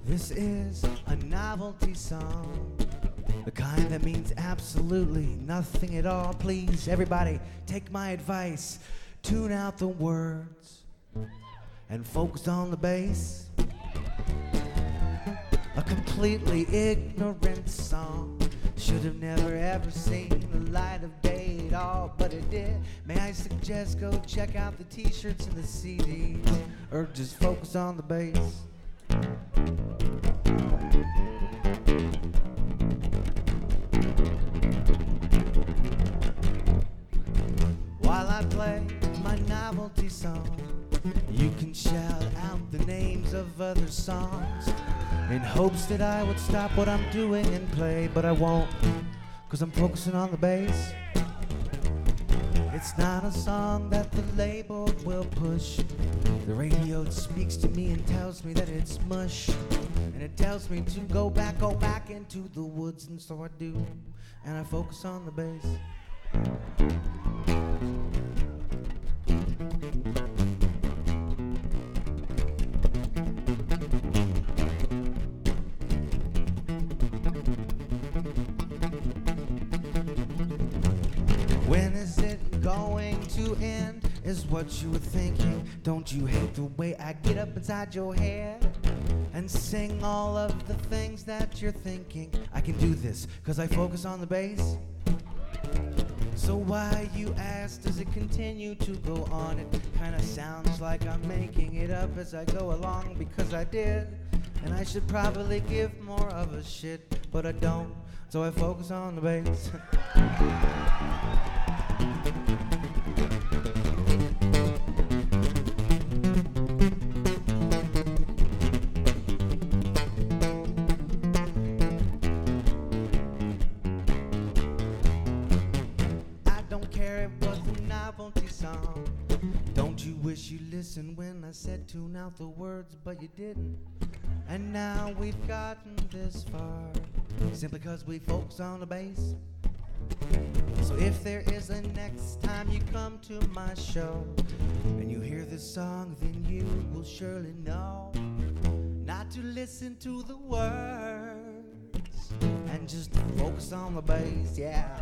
This is a novelty song, the kind that means absolutely nothing at all. Please, everybody, take my advice. Tune out the words and focus on the bass. A completely ignorant song should have never ever seen the light of day at all, but it did. May I suggest go check out the t-shirts and the CDs, or just focus on the bass. While I play my novelty song, you can shout out the names of other songs in hopes that I would stop what I'm doing and play, but I won't, 'cause I'm focusing on the bass. It's not a song that the label will push. The radio speaks to me and tells me that it's mush, and it tells me to go back into the woods, and so I do, and I focus on the bass. When is it going to end, is what you were thinking. Don't you hate the way I get up inside your head and sing all of the things that you're thinking? I can do this 'cause I focus on the bass. So why, you ask, does it continue to go on? It kinda sounds like I'm making it up as I go along, because I did, and I should probably give more of a shit, but I don't, so I focus on the bass. Song. Don't you wish you listened when I said tune out the words, but you didn't? And now we've gotten this far simply 'cause we focus on the bass. So if there is a next time you come to my show and you hear this song, then you will surely know not to listen to the words and just focus on the bass, yeah.